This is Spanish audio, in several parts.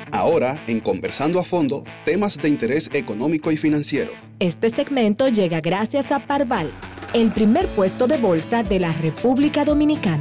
Ahora, en Conversando a Fondo, temas de interés económico y financiero. Este segmento llega gracias a Parval, el primer puesto de bolsa de la República Dominicana.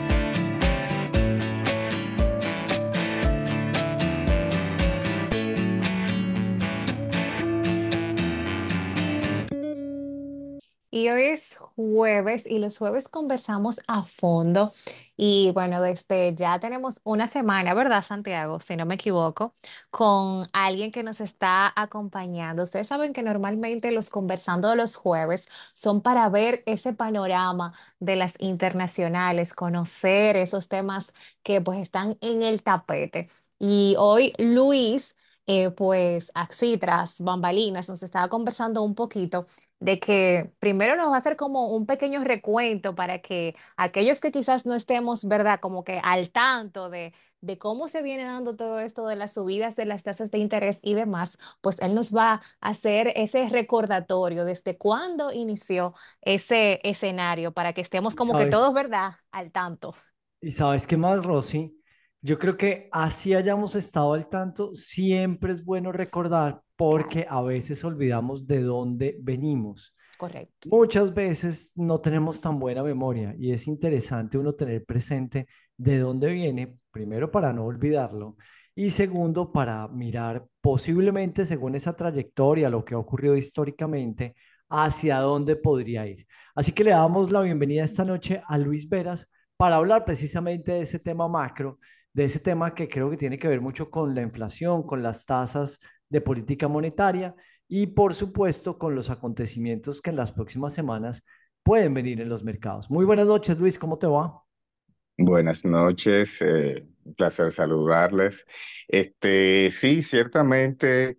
Y hoy es jueves y los jueves conversamos a fondo. Y bueno, desde ya tenemos una semana, ¿verdad, Santiago? Si no me equivoco, con alguien que nos está acompañando. Ustedes saben que normalmente los conversando de los jueves son para ver ese panorama de las internacionales, conocer esos temas que pues están en el tapete. Y hoy Luis, pues así tras bambalinas, nos estaba conversando un poquito de que primero nos va a hacer como un pequeño recuento para que aquellos que quizás no estemos, ¿verdad? Como que al tanto de cómo se viene dando todo esto de las subidas de las tasas de interés y demás, pues él nos va a hacer ese recordatorio desde cuándo inició ese escenario para que estemos como que todos, ¿Sabes? ¿verdad? Al tanto. ¿Y sabes qué más, Rosy? Yo creo que así hayamos estado al tanto, siempre es bueno recordar Claro, porque a veces olvidamos de dónde venimos. correcto. Muchas veces no tenemos tan buena memoria y es interesante uno tener presente de dónde viene, primero para no olvidarlo y segundo para mirar posiblemente según esa trayectoria, lo que ha ocurrido históricamente, hacia dónde podría ir. Así que le damos la bienvenida esta noche a Luis Veras para hablar precisamente de ese tema macro, de ese tema que creo que tiene que ver mucho con la inflación, con las tasas de política monetaria y por supuesto con los acontecimientos que en las próximas semanas pueden venir en los mercados. Muy buenas noches, Luis, ¿cómo te va? Buenas noches, un placer saludarles. Sí, ciertamente,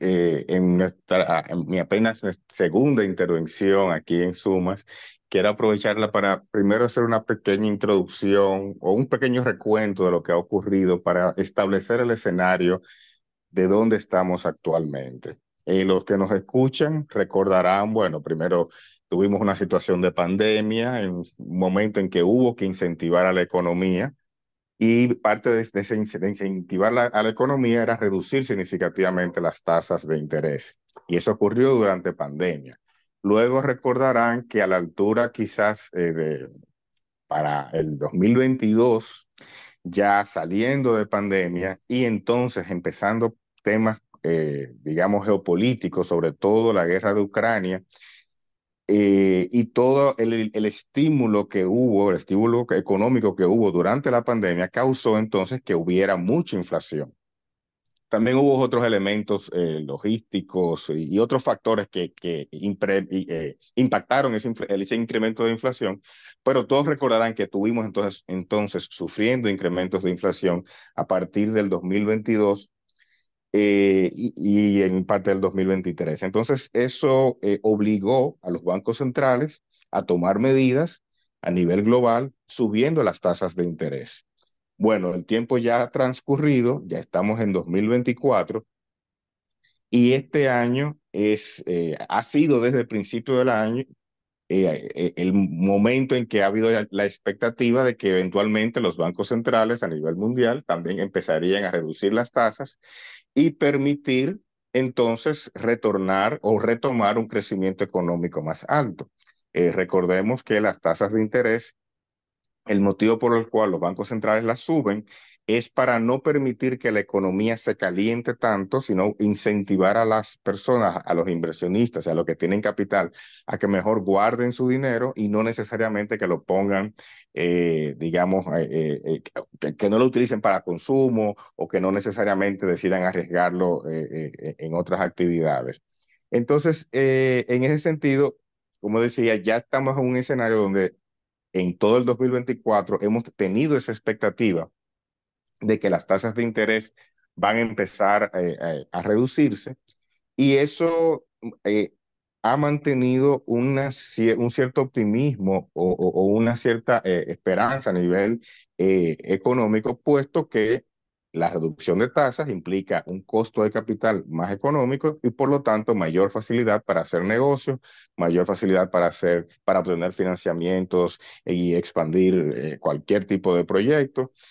en mi apenas segunda intervención aquí en Sumas, quiero aprovecharla para primero hacer una pequeña introducción o un pequeño recuento de lo que ha ocurrido para establecer el escenario de dónde estamos actualmente. Los que nos escuchan recordarán, bueno, primero tuvimos una situación de pandemia, en un momento en que hubo que incentivar a la economía y parte de incentivar a la economía era reducir significativamente las tasas de interés. Y eso ocurrió durante pandemia. Luego recordarán que a la altura quizás para el 2022, ya saliendo de pandemia y entonces empezando temas, digamos, geopolíticos, sobre todo la guerra de Ucrania, y todo el estímulo que hubo, el estímulo económico que hubo durante la pandemia, causó entonces que hubiera mucha inflación. También hubo otros elementos logísticos y otros factores que impactaron ese incremento de inflación, pero todos recordarán que tuvimos entonces sufriendo incrementos de inflación a partir del 2022 y en parte del 2023. Entonces, eso obligó a los bancos centrales a tomar medidas a nivel global, subiendo las tasas de interés. Bueno, el tiempo ya ha transcurrido, ya estamos en 2024 y este año ha sido desde el principio del año el momento en que ha habido la expectativa de que eventualmente los bancos centrales a nivel mundial también empezarían a reducir las tasas y permitir entonces retornar o retomar un crecimiento económico más alto. Recordemos que las tasas de interés, el motivo por el cual los bancos centrales las suben es para no permitir que la economía se caliente tanto, sino incentivar a las personas, a los inversionistas, a los que tienen capital, a que mejor guarden su dinero y no necesariamente que lo pongan, digamos, que no lo utilicen para consumo o que no necesariamente decidan arriesgarlo en otras actividades. Entonces, en ese sentido, como decía, ya estamos en un escenario donde en todo el 2024 hemos tenido esa expectativa de que las tasas de interés van a empezar a reducirse y eso ha mantenido un cierto optimismo o una cierta esperanza a nivel económico, puesto que la reducción de tasas implica un costo de capital más económico y por lo tanto mayor facilidad para hacer negocios, mayor facilidad para obtener financiamientos y expandir cualquier tipo de proyecto.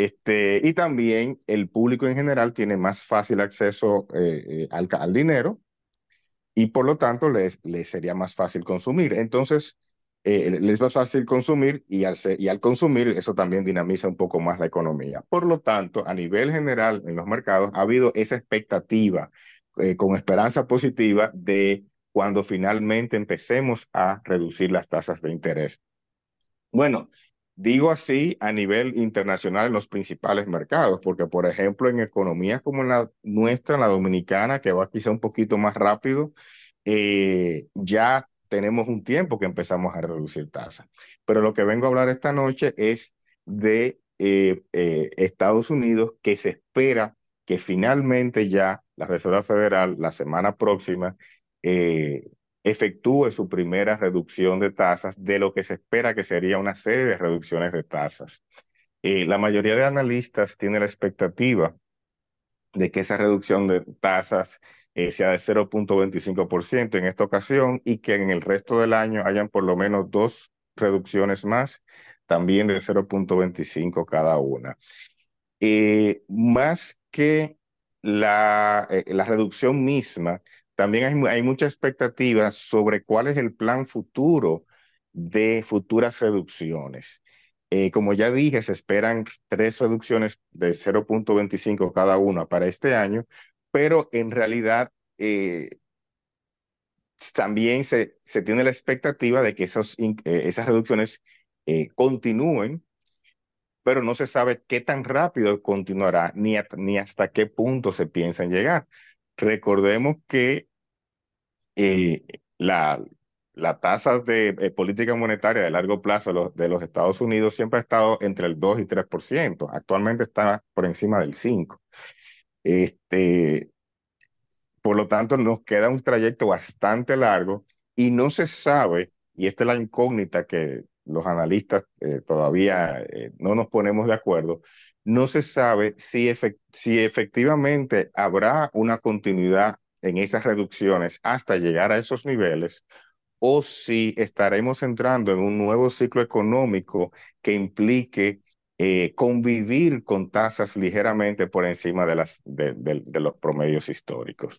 Y también el público en general tiene más fácil acceso al dinero y por lo tanto les sería más fácil consumir. Entonces, les es más fácil consumir y al consumir eso también dinamiza un poco más la economía. Por lo tanto, a nivel general en los mercados ha habido esa expectativa con esperanza positiva de cuando finalmente empecemos a reducir las tasas de interés. Bueno, digo así a nivel internacional en los principales mercados, porque por ejemplo en economías como la nuestra, la dominicana, que va quizá un poquito más rápido, ya tenemos un tiempo que empezamos a reducir tasas. Pero lo que vengo a hablar esta noche es de Estados Unidos, que se espera que finalmente ya la Reserva Federal la semana próxima eh, efectúe su primera reducción de tasas de lo que se espera que sería una serie de reducciones de tasas. La mayoría de analistas tiene la expectativa de que esa reducción de tasas sea de 0,25% en esta ocasión y que en el resto del año hayan por lo menos dos reducciones más, también de 0,25 cada una. Más que la reducción misma, también hay mucha expectativa sobre cuál es el plan futuro de futuras reducciones. Como ya dije, se esperan tres reducciones de 0,25 cada una para este año, pero en realidad también se tiene la expectativa de que esas reducciones continúen, pero no se sabe qué tan rápido continuará ni hasta qué punto se piensa en llegar. Recordemos que eh, la, la tasa de política monetaria de largo plazo de los Estados Unidos siempre ha estado entre el 2 y 3%. Actualmente está por encima del 5%. Este, por lo tanto, nos queda un trayecto bastante largo y no se sabe, y esta es la incógnita que los analistas todavía no nos ponemos de acuerdo, no se sabe si efectivamente habrá una continuidad en esas reducciones hasta llegar a esos niveles o si estaremos entrando en un nuevo ciclo económico que implique convivir con tasas ligeramente por encima de los promedios históricos.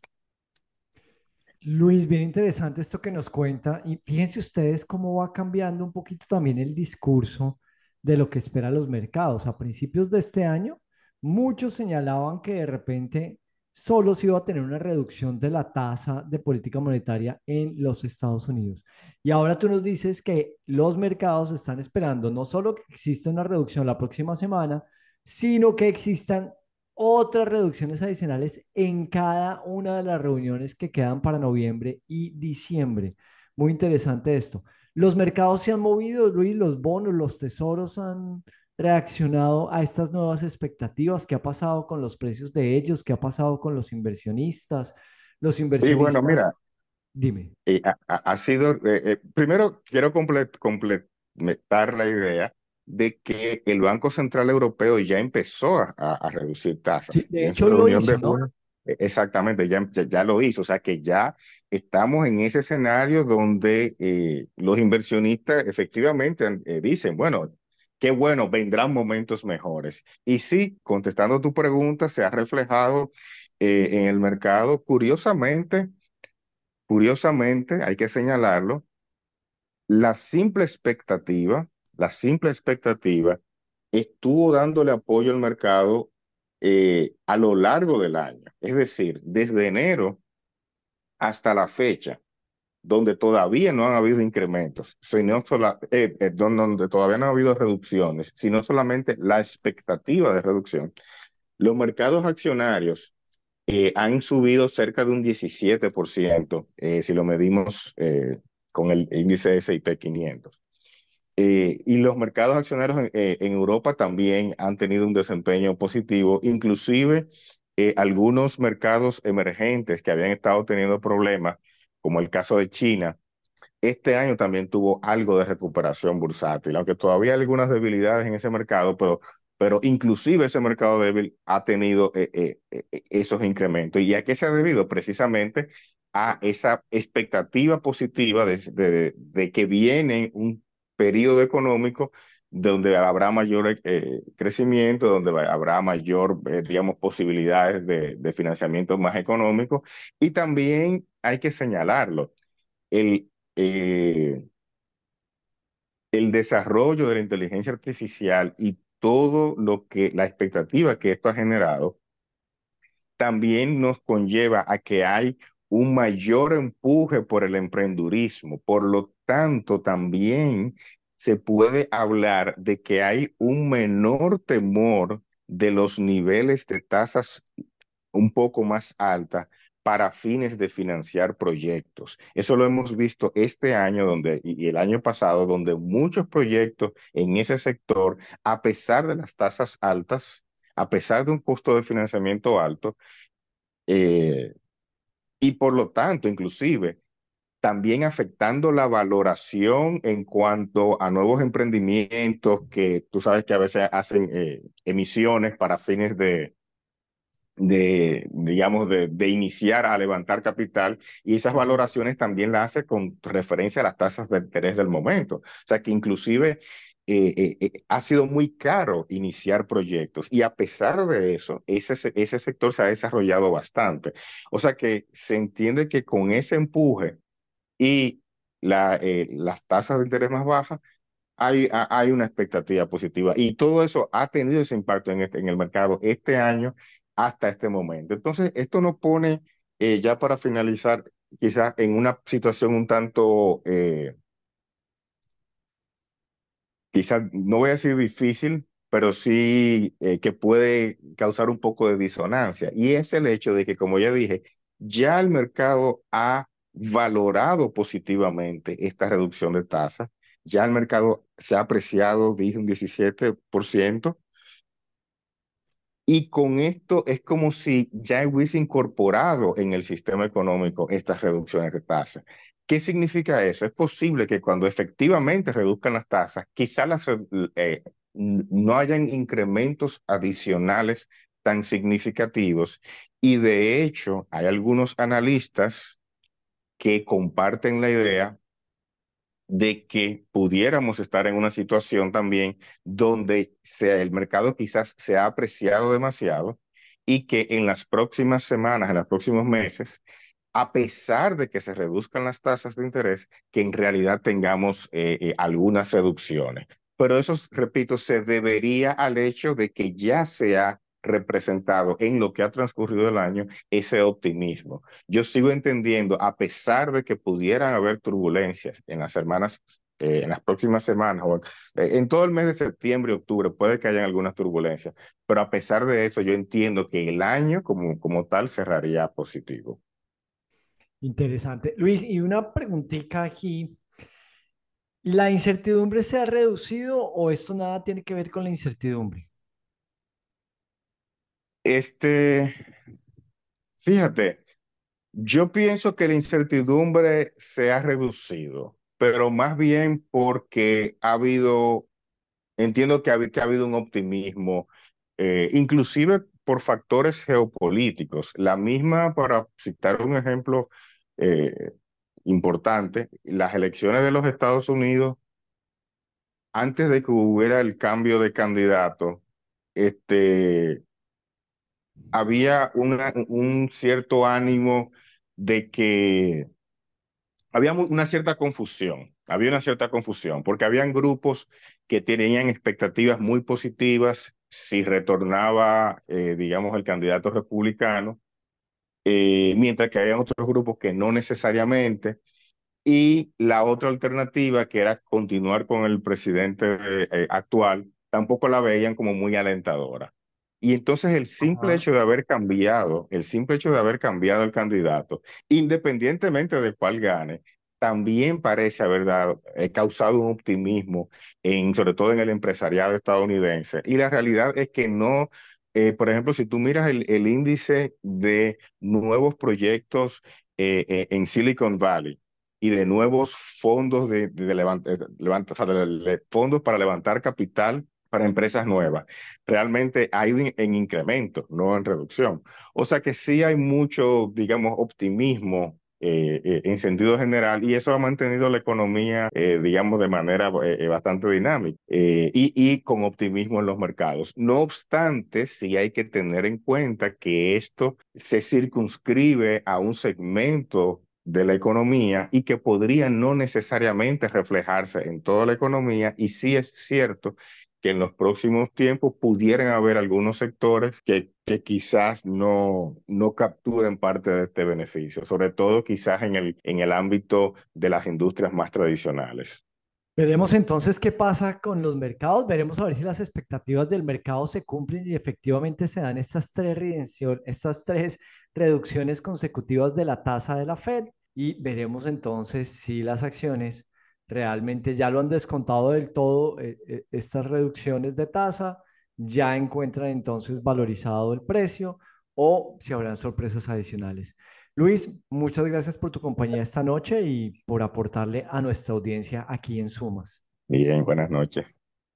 Luis, bien interesante esto que nos cuenta y fíjense ustedes cómo va cambiando un poquito también el discurso de lo que esperan los mercados. A principios de este año, muchos señalaban que de repente solo se iba a tener una reducción de la tasa de política monetaria en los Estados Unidos. Y ahora tú nos dices que los mercados están esperando no solo que exista una reducción la próxima semana, sino que existan otras reducciones adicionales en cada una de las reuniones que quedan para noviembre y diciembre. Muy interesante esto. Los mercados se han movido, Luis, los bonos, los tesoros han reaccionado a estas nuevas expectativas. ¿Qué ha pasado con los precios de ellos? ¿Qué ha pasado con los inversionistas? Los Sí, bueno, inversionistas, mira, dime. ha sido, primero quiero completar la idea de que el Banco Central Europeo ya empezó a reducir Sí, tasas y de en su hecho lo reunión de hizo, ¿no? junio, exactamente, ya lo hizo, o sea que ya estamos en ese escenario donde los inversionistas efectivamente dicen, bueno, qué bueno, vendrán momentos mejores. Y sí, contestando tu pregunta, se ha reflejado en el mercado, curiosamente, hay que señalarlo, la simple expectativa, la simple expectativa estuvo dándole apoyo al mercado a lo largo del año. Es decir, desde enero hasta la fecha, donde todavía no han habido incrementos, donde todavía no ha habido reducciones, sino solamente la expectativa de reducción. Los mercados accionarios han subido cerca de un 17%, si lo medimos con el índice S&P 500. Y los mercados accionarios en Europa también han tenido un desempeño positivo, inclusive algunos mercados emergentes que habían estado teniendo problemas, como el caso de China, este año también tuvo algo de recuperación bursátil, aunque todavía hay algunas debilidades en ese mercado, pero inclusive ese mercado débil ha tenido esos incrementos. ¿Y a qué se ha debido? Precisamente a esa expectativa positiva de que viene un periodo económico donde habrá mayor crecimiento, donde habrá mayor, digamos, posibilidades de financiamiento más económico. Y también hay que señalarlo, el, eh, el desarrollo de la inteligencia artificial y todo lo que, la expectativa que esto ha generado, también nos conlleva a que hay un mayor empuje por el emprendurismo. Por lo tanto, también se puede hablar de que hay un menor temor de los niveles de tasas un poco más altas para fines de financiar proyectos. Eso lo hemos visto este año y el año pasado, donde muchos proyectos en ese sector, a pesar de las tasas altas, a pesar de un costo de financiamiento alto, eh, y por lo tanto, inclusive, también afectando la valoración en cuanto a nuevos emprendimientos que tú sabes que a veces hacen emisiones para fines digamos, de iniciar a levantar capital, y esas Ujú. valoraciones también las hace con referencia a las tasas de interés del momento. O sea que inclusive ha sido muy caro iniciar proyectos, y a pesar de eso, ese sector se ha desarrollado bastante. O sea que se entiende que con ese empuje y las tasas de interés más bajas, hay una expectativa positiva, y todo eso ha tenido ese impacto en el mercado este año hasta este momento. Entonces, esto nos pone, ya para finalizar, quizás en una situación un tanto, quizás no voy a decir difícil, pero sí que puede causar un poco de disonancia. Y es el hecho de que, como ya dije, ya el mercado ha valorado positivamente esta reducción de tasas. Ya el mercado se ha apreciado, dije, un 17%. Y con esto es como si ya hubiese incorporado en el sistema económico estas reducciones de tasas. ¿Qué significa eso? Es posible que cuando efectivamente reduzcan las tasas, quizás no hayan incrementos adicionales tan significativos. Y de hecho, hay algunos analistas que comparten la idea de que pudiéramos estar en una situación también donde el mercado quizás se ha apreciado demasiado, y que en las próximas semanas, en los próximos meses, a pesar de que se reduzcan las tasas de interés, que en realidad tengamos algunas reducciones. Pero eso, repito, se debería al hecho de que ya se ha representado en lo que ha transcurrido el año ese optimismo. Yo sigo entendiendo, a pesar de que pudieran haber turbulencias en las semanas, en las próximas semanas, o en todo el mes de septiembre y octubre, puede que hayan algunas turbulencias, pero a pesar de eso, yo entiendo que el año como tal cerraría positivo. Interesante. Luis, y una preguntita aquí. ¿La incertidumbre se ha reducido o esto nada tiene que ver con la incertidumbre? Este, fíjate, yo pienso que la incertidumbre se ha reducido, pero más bien porque entiendo que ha habido un optimismo, inclusive por factores geopolíticos. La misma, para citar un ejemplo eh, importante, las elecciones de los Estados Unidos, antes de que hubiera el cambio de candidato, este, había un cierto ánimo de que había había una cierta confusión, porque habían grupos que tenían expectativas muy positivas si retornaba, digamos, el candidato republicano, mientras que habían otros grupos que no necesariamente, y la otra alternativa, que era continuar con el presidente actual, tampoco la veían como muy alentadora. Y entonces Ajá. el simple hecho de haber cambiado el candidato, independientemente de cuál gane, también parece haber causado un optimismo, sobre todo en el empresariado estadounidense. Y la realidad es que no, por ejemplo, si tú miras el índice de nuevos proyectos en Silicon Valley, y de nuevos fondos o sea, fondos para levantar capital para empresas nuevas, realmente ha ido en incremento, no en reducción. O sea que sí hay mucho, digamos, optimismo en sentido general, y eso ha mantenido la economía, digamos, de manera bastante dinámica y con optimismo en los mercados. No obstante, sí hay que tener en cuenta que esto se circunscribe a un segmento de la economía y que podría no necesariamente reflejarse en toda la economía, y sí es cierto que en los próximos tiempos pudieran haber algunos sectores que quizás no capturen parte de este beneficio, sobre todo quizás en el ámbito de las industrias más tradicionales. Veremos entonces qué pasa con los mercados, veremos a ver si las expectativas del mercado se cumplen y efectivamente se dan estas tres reducciones consecutivas de la tasa de la Fed y veremos entonces si las acciones realmente ya lo han descontado del todo, estas reducciones de tasa, ya encuentran entonces valorizado el precio o si habrán sorpresas adicionales. Luis, muchas gracias por tu compañía esta noche y por aportarle a nuestra audiencia aquí en Sumas. Bien, buenas noches.